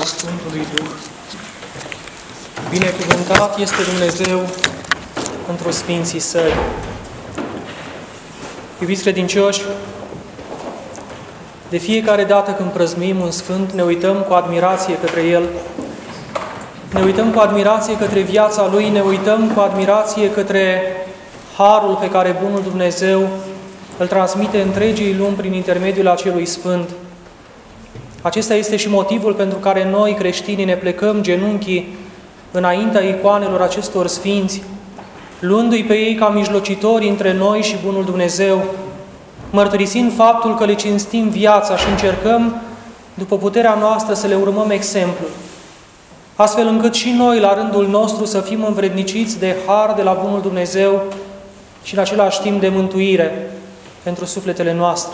Sfântului Duh. Binecuvântat este Dumnezeu într-o Sfinții Săi. Iubiți credincioși, de fiecare dată când prăznuim un Sfânt, ne uităm cu admirație către El, ne uităm cu admirație către viața Lui, ne uităm cu admirație către harul pe care Bunul Dumnezeu îl transmite întregii lumi prin intermediul acelui Sfânt. Acesta este și motivul pentru care noi, creștinii, ne plecăm genunchii înaintea icoanelor acestor sfinți, luându-i pe ei ca mijlocitori între noi și Bunul Dumnezeu, mărturisind faptul că le cinstim viața și încercăm, după puterea noastră, să le urmăm exemplul, astfel încât și noi, la rândul nostru, să fim învredniciți de har de la Bunul Dumnezeu și în același timp de mântuire pentru sufletele noastre.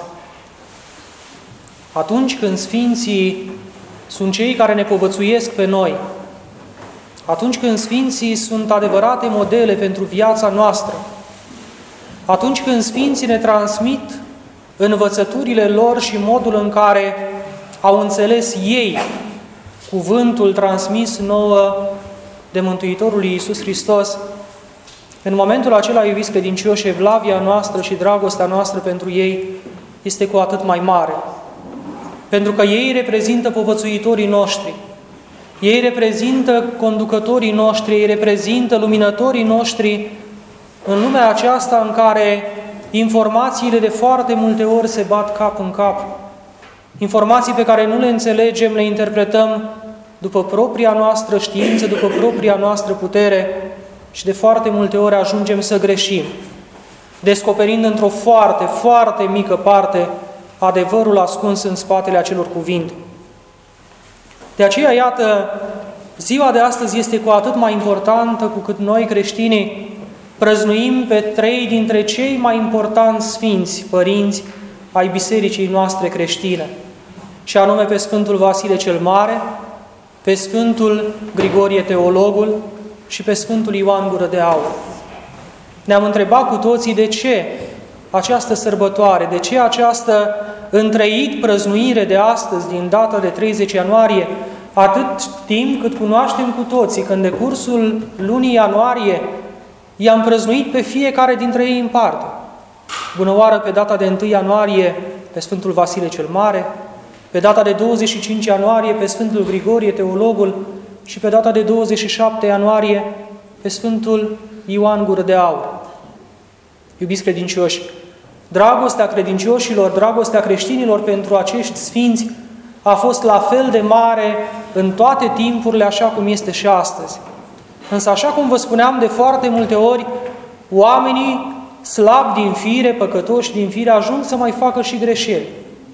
Atunci când Sfinții sunt cei care ne povățuiesc pe noi, atunci când Sfinții sunt adevărate modele pentru viața noastră, atunci când Sfinții ne transmit învățăturile lor și modul în care au înțeles ei cuvântul transmis nouă de Mântuitorul Iisus Hristos, în momentul acela, iubiți credincioși, evlavia noastră și dragostea noastră pentru ei este cu atât mai mare. Pentru că ei reprezintă povățuitorii noștri, ei reprezintă conducătorii noștri, ei reprezintă luminătorii noștri în lumea aceasta în care informațiile de foarte multe ori se bat cap în cap. Informații pe care nu le înțelegem, le interpretăm după propria noastră știință, după propria noastră putere și de foarte multe ori ajungem să greșim, descoperind într-o foarte, foarte mică parte adevărul ascuns în spatele acelor cuvinte. De aceea, iată, ziua de astăzi este cu atât mai importantă cu cât noi, creștinii, prăznuim pe 3 dintre cei mai importanți sfinți părinți ai bisericii noastre creștine, și anume pe Sfântul Vasile cel Mare, pe Sfântul Grigorie Teologul și pe Sfântul Ioan Gură de Aur. Ne-am întrebat cu toții de ce această sărbătoare, de ce această întreit prăznuire de astăzi, din data de 30 ianuarie, atât timp cât cunoaștem cu toții că în decursul lunii ianuarie i-am prăznuit pe fiecare dintre ei în parte. Bună oară, pe data de 1 ianuarie pe Sfântul Vasile cel Mare, pe data de 25 ianuarie pe Sfântul Grigorie Teologul și pe data de 27 ianuarie pe Sfântul Ioan Gură de Aur. Iubiți credincioși, dragostea credincioșilor, dragostea creștinilor pentru acești sfinți a fost la fel de mare în toate timpurile, așa cum este și astăzi. Însă, așa cum vă spuneam de foarte multe ori, oamenii slabi din fire, păcătoși din fire, ajung să mai facă și greșeli.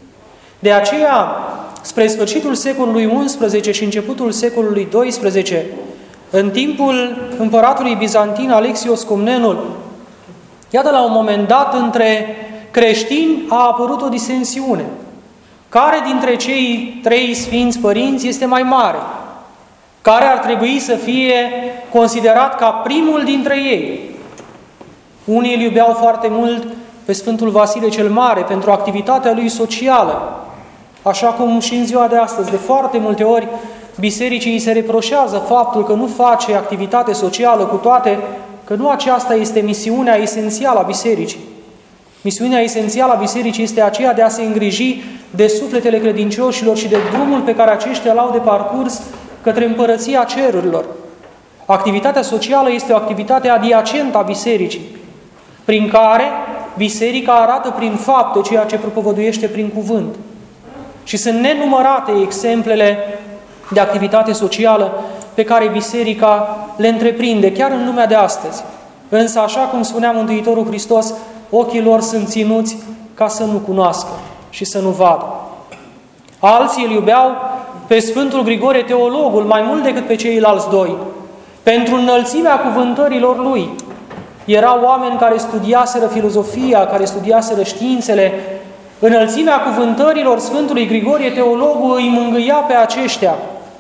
De aceea, spre sfârșitul secolului XI și începutul secolului XII, în timpul împăratului bizantin Alexios Comnenul, iată, la un moment dat, între creștini a apărut o disensiune. Care dintre cei 3 sfinți părinți este mai mare? Care ar trebui să fie considerat ca primul dintre ei? Unii îl iubeau foarte mult pe Sfântul Vasile cel Mare pentru activitatea lui socială, așa cum și în ziua de astăzi, de foarte multe ori, bisericii îi se reproșează faptul că nu face activitate socială, cu toate că nu aceasta este misiunea esențială a bisericii. Misiunea esențială a bisericii este aceea de a se îngriji de sufletele credincioșilor și de drumul pe care aceștia l-au de parcurs către împărăția cerurilor. Activitatea socială este o activitate adiacentă a bisericii, prin care biserica arată prin fapte ceea ce propovăduiește prin cuvânt. Și sunt nenumărate exemplele de activitate socială pe care biserica le întreprinde, chiar în lumea de astăzi. Însă, așa cum spunea Mântuitorul Hristos, ochii lor sunt ținuți ca să nu cunoască și să nu vadă. Alții îl iubeau pe Sfântul Grigorie Teologul mai mult decât pe ceilalți 2, pentru înălțimea cuvântărilor lui. Erau oameni care studiaseră filozofia, care studiaseră științele. Înălțimea cuvântărilor Sfântului Grigorie Teologul îi mângâia pe aceștia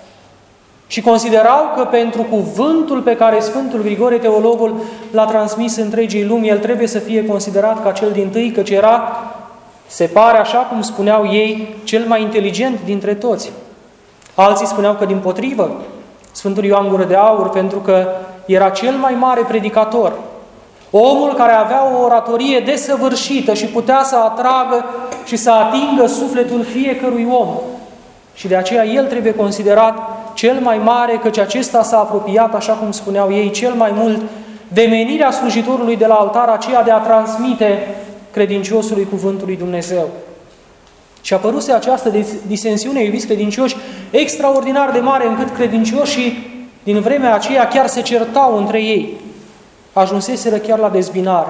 și considerau că pentru cuvântul pe care Sfântul Grigorie Teologul l-a transmis întregii lumi, el trebuie să fie considerat ca cel dintâi, căci era, se pare, așa cum spuneau ei, cel mai inteligent dintre toți. Alții spuneau că dimpotrivă, Sfântul Ioan Gură de Aur, pentru că era cel mai mare predicator, omul care avea o oratorie desăvârșită și putea să atragă și să atingă sufletul fiecărui om. Și de aceea el trebuie considerat cel mai mare, căci acesta s-a apropiat, așa cum spuneau ei, cel mai mult de menirea slujitorului de la altar, aceea de a transmite credinciosului cuvântul lui Dumnezeu. Și a apăruse această disensiune, iubiți credincioși, extraordinar de mare, încât credincioșii din vremea aceea chiar se certau între ei. Ajunseseră chiar la dezbinare.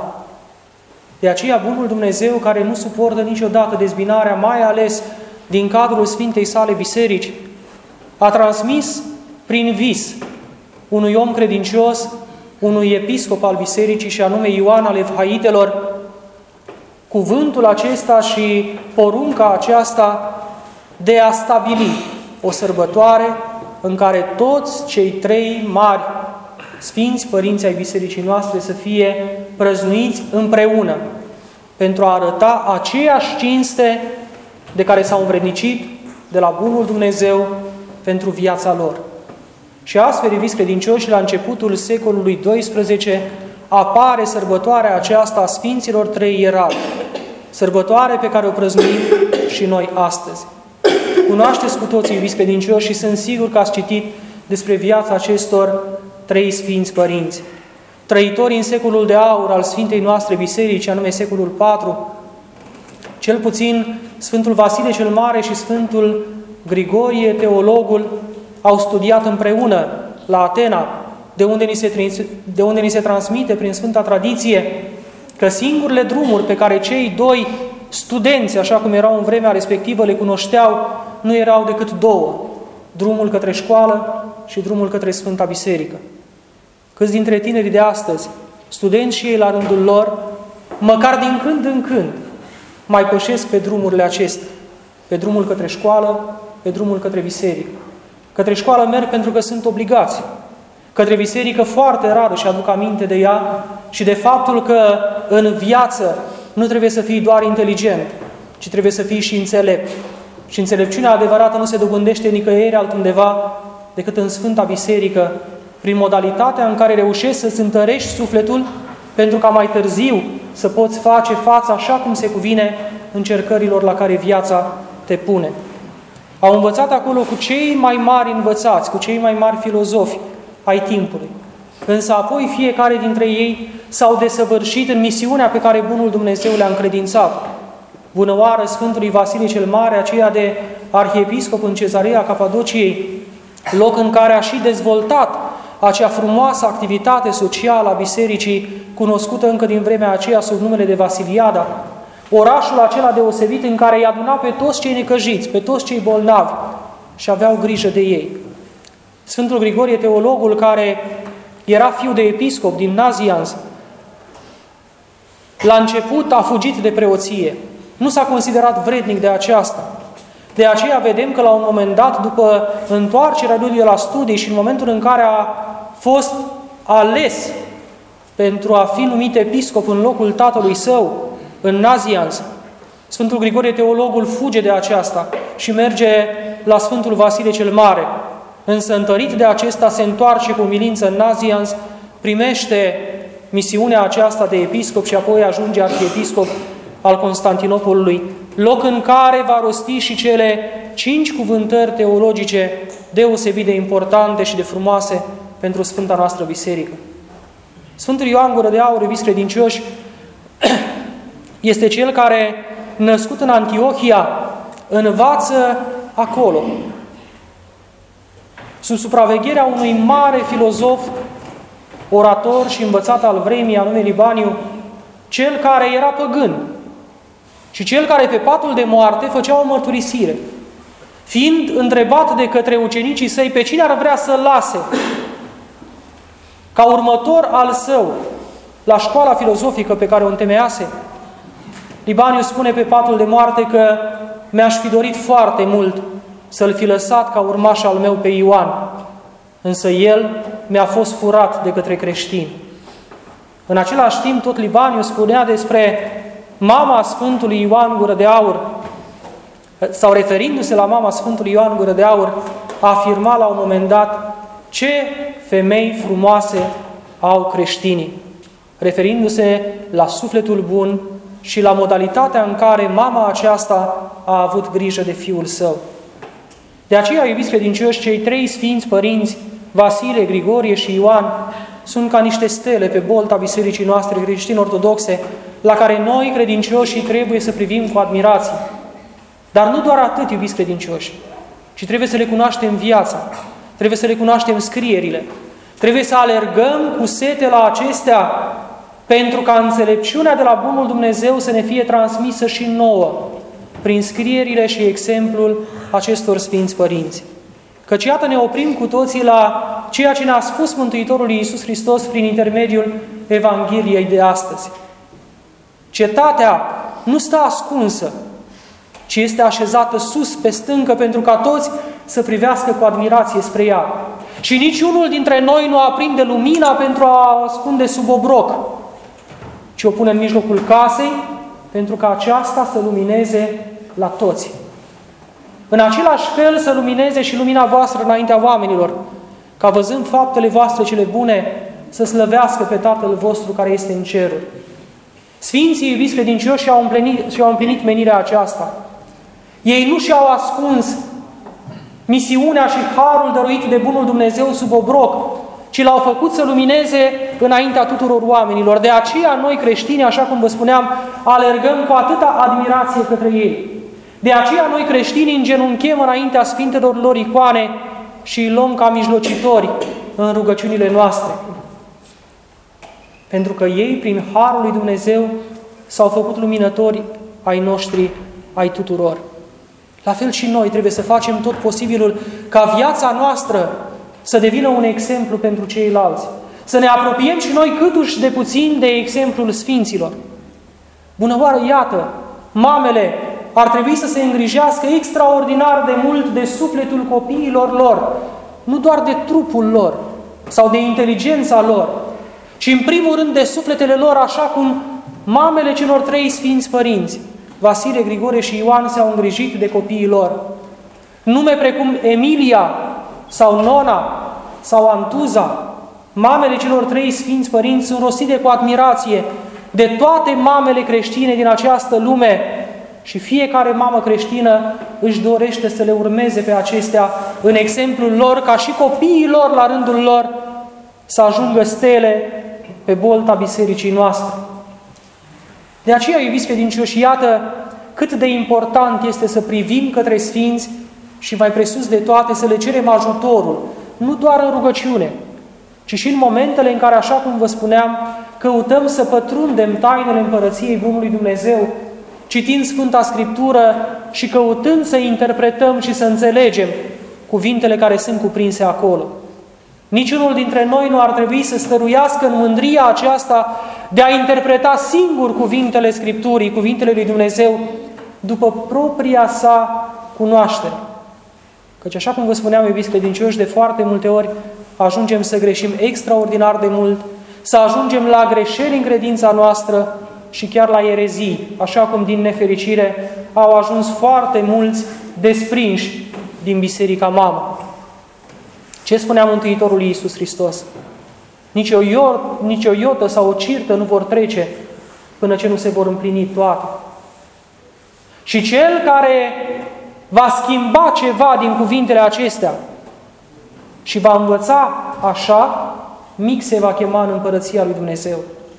De aceea bunul Dumnezeu, care nu suportă niciodată dezbinarea, mai ales din cadrul Sfintei sale biserici, a transmis prin vis unui om credincios, unui episcop al bisericii, și anume Ioan al Evhaitelor, cuvântul acesta și porunca aceasta de a stabili o sărbătoare în care toți cei 3 mari sfinți părinți ai bisericii noastre să fie prăznuiți împreună, pentru a arăta aceeași cinste de care s-au învrednicit de la bunul Dumnezeu pentru viața lor. Și astfel, iubiți credincioși, la începutul secolului XII apare sărbătoarea aceasta a Sfinților 3 Ierarhi, sărbătoare pe care o prăznuim și noi astăzi. Cunoașteți cu toții, iubiți credincioși, și sunt sigur că ați citit despre viața acestor 3 sfinți părinți, trăitori în secolul de aur al Sfintei noastre biserici, anume secolul IV. Cel puțin Sfântul Vasile cel Mare și Sfântul Grigorie, teologul, au studiat împreună la Atena, de unde ni se transmite prin Sfânta Tradiție că singurele drumuri pe care cei 2 studenți, așa cum erau în vremea respectivă, le cunoșteau, nu erau decât 2: drumul către școală și drumul către Sfânta Biserică. Câți dintre tinerii de astăzi, studenți și ei la rândul lor, măcar din când în când, mai pășesc pe drumurile acestea, pe drumul către școală, pe drumul către biserică. Către școală merg pentru că sunt obligați. Către biserică foarte rar își aduc aminte de ea și de faptul că în viață nu trebuie să fii doar inteligent, ci trebuie să fii și înțelept. Și înțelepciunea adevărată nu se dobândește nicăieri altundeva decât în Sfânta Biserică, prin modalitatea în care reușești să-ți întărești sufletul, pentru ca mai târziu să poți face față așa cum se cuvine încercărilor la care viața te pune. Au învățat acolo cu cei mai mari învățați, cu cei mai mari filozofi ai timpului. Însă apoi fiecare dintre ei s-au desăvârșit în misiunea pe care bunul Dumnezeu le-a încredințat. Bunăoară Sfântului Vasile cel Mare, aceea de arhiepiscop în Cezarea Capadociei, loc în care a și dezvoltat acea frumoasă activitate socială a bisericii, cunoscută încă din vremea aceea sub numele de Vasiliada, orașul acela deosebit în care îi aduna pe toți cei necăjiți, pe toți cei bolnavi și aveau grijă de ei. Sfântul Grigorie, teologul, care era fiu de episcop din Nazianz, la început a fugit de preoție. Nu s-a considerat vrednic de aceasta. De aceea vedem că la un moment dat, după întoarcerea lui de la studii și în momentul în care a fost ales pentru a fi numit episcop în locul tatălui său, în Nazianz, Sfântul Grigorie teologul fuge de aceasta și merge la Sfântul Vasile cel Mare. Însă, întărit de acesta, se întoarce cu umilință în Nazianz, primește misiunea aceasta de episcop și apoi ajunge arhiepiscop al Constantinopolului, loc în care va rosti și cele 5 cuvântări teologice deosebit de importante și de frumoase pentru Sfânta noastră Biserică. Sfântul Ioan Gură de Aur, iubiți credincioși, este cel care, născut în Antiohia, învață acolo, sub supravegherea unui mare filozof, orator și învățat al vremii, anume Libaniu, cel care era păgân și cel care pe patul de moarte făcea o mărturisire. Fiind întrebat de către ucenicii săi pe cine ar vrea să lase ca următor al său la școala filozofică pe care o întemeiase, Libaniu spune pe patul de moarte că mi-aș fi dorit foarte mult să-l fi lăsat ca urmaș al meu pe Ioan, însă el mi-a fost furat de către creștini. În același timp, tot Libaniu spunea despre mama Sfântului Ioan Gură de Aur, sau referindu-se la mama Sfântului Ioan Gură de Aur, afirma la un moment dat: ce femei frumoase au creștinii, referindu-se la sufletul bun și la modalitatea în care mama aceasta a avut grijă de fiul său. De aceea, iubiți credincioși, cei trei sfinți părinți, Vasile, Grigorie și Ioan, sunt ca niște stele pe bolta bisericii noastre creștine-ortodoxe, la care noi, credincioșii, trebuie să privim cu admirație. Dar nu doar atât, iubiți credincioși, ci trebuie să le cunoaștem viața, trebuie să le cunoaștem scrierile, trebuie să alergăm cu sete la acestea, pentru ca înțelepciunea de la Bunul Dumnezeu să ne fie transmisă și nouă, prin scrierile și exemplul acestor sfinți părinți. Căci iată ne oprim cu toții la ceea ce ne-a spus Mântuitorul Iisus Hristos prin intermediul Evangheliei de astăzi. Cetatea nu stă ascunsă, ci este așezată sus pe stâncă pentru ca toți să privească cu admirație spre ea. Și niciunul dintre noi nu aprinde lumina pentru a o ascunde sub obroc, ci o pune în mijlocul casei pentru ca aceasta să lumineze la toți. În același fel să lumineze și lumina voastră înaintea oamenilor, ca văzând faptele voastre cele bune, să slăvească pe Tatăl vostru care este în ceruri. Sfinții, iubiți credincioși, și-au împlinit menirea aceasta. Ei nu și-au ascuns misiunea și harul dăruit de Bunul Dumnezeu sub obroc, ci l-au făcut să lumineze înaintea tuturor oamenilor. De aceea noi creștini, așa cum vă spuneam, alergăm cu atâta admirație către ei. De aceea noi creștini îngenunchem înaintea sfintelor lor icoane și îi luăm ca mijlocitori în rugăciunile noastre. Pentru că ei, prin harul lui Dumnezeu, s-au făcut luminători ai noștri, ai tuturor. La fel și noi trebuie să facem tot posibilul ca viața noastră să devină un exemplu pentru ceilalți. Să ne apropiem și noi câtuși de puțin de exemplul sfinților. Bunăoară, iată, mamele ar trebui să se îngrijească extraordinar de mult de sufletul copiilor lor, nu doar de trupul lor sau de inteligența lor, ci în primul rând de sufletele lor, așa cum mamele celor trei sfinți părinți, Vasile, Grigorie și Ioan, s-au îngrijit de copiii lor. Nume precum Emilia sau Nona sau Antuza, mamele celor trei sfinți părinți, sunt rostite cu admirație de toate mamele creștine din această lume și fiecare mamă creștină își dorește să le urmeze pe acestea în exemplul lor, ca și copiii lor, la rândul lor, să ajungă stele pe bolta bisericii noastre. De aceea, iubiți credincioși, iată cât de important este să privim către sfinți și mai presus de toate să le cerem ajutorul, nu doar în rugăciune, ci și în momentele în care, așa cum vă spuneam, căutăm să pătrundem tainele Împărăției Bunului Dumnezeu, citind Sfânta Scriptură și căutând să interpretăm și să înțelegem cuvintele care sunt cuprinse acolo. Niciunul dintre noi nu ar trebui să stăruiască în mândria aceasta de a interpreta singur cuvintele Scripturii, cuvintele lui Dumnezeu, după propria sa cunoaștere. Căci, așa cum vă spuneam, iubiți credincioși, de foarte multe ori ajungem să greșim extraordinar de mult, să ajungem la greșeli în credința noastră și chiar la erezii, așa cum din nefericire au ajuns foarte mulți desprinși din Biserica Mamă. Ce spunea Mântuitorul Iisus Hristos? Nici o iotă sau o cirtă nu vor trece până ce nu se vor împlini toate. Și cel care va schimba ceva din cuvintele acestea și va învăța așa, mic se va chema în Împărăția lui Dumnezeu.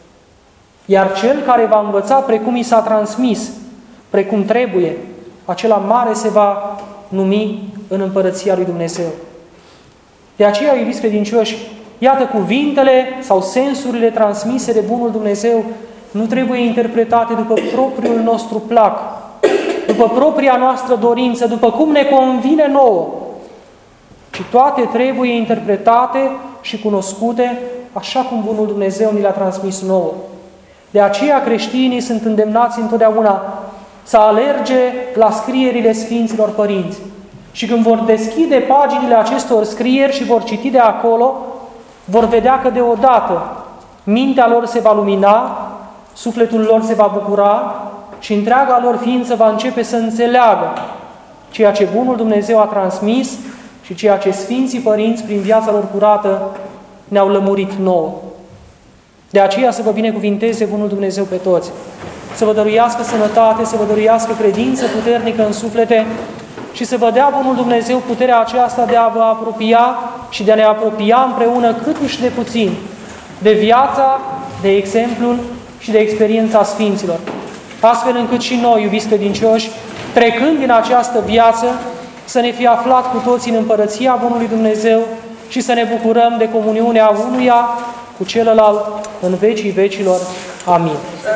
Iar cel care va învăța precum i s-a transmis, precum trebuie, acela mare se va numi în Împărăția lui Dumnezeu. De aceea, iubiți credincioși, iată cuvintele sau sensurile transmise de Bunul Dumnezeu nu trebuie interpretate după propriul nostru plac, după propria noastră dorință, după cum ne convine nouă, ci toate trebuie interpretate și cunoscute așa cum Bunul Dumnezeu ni le-a transmis nouă. De aceea creștinii sunt îndemnați întotdeauna să alerge la scrierile Sfinților Părinți. Și când vor deschide paginile acestor scrieri și vor citi de acolo, vor vedea că deodată mintea lor se va lumina, sufletul lor se va bucura și întreaga lor ființă va începe să înțeleagă ceea ce Bunul Dumnezeu a transmis și ceea ce Sfinții Părinți, prin viața lor curată, ne-au lămurit nouă. De aceea să vă binecuvinteze Bunul Dumnezeu pe toți, să vă dăruiască sănătate, să vă dăruiască credință puternică în suflete și să vă dea Bunul Dumnezeu puterea aceasta de a vă apropia și de a ne apropia împreună cât uși de puțin de viața, de exemplul și de experiența Sfinților, astfel încât și noi, iubiți credincioși, trecând din această viață, să ne fie aflat cu toții în împărăția Bunului Dumnezeu și să ne bucurăm de comuniunea unuia cu celălalt în vecii vecilor. Amin.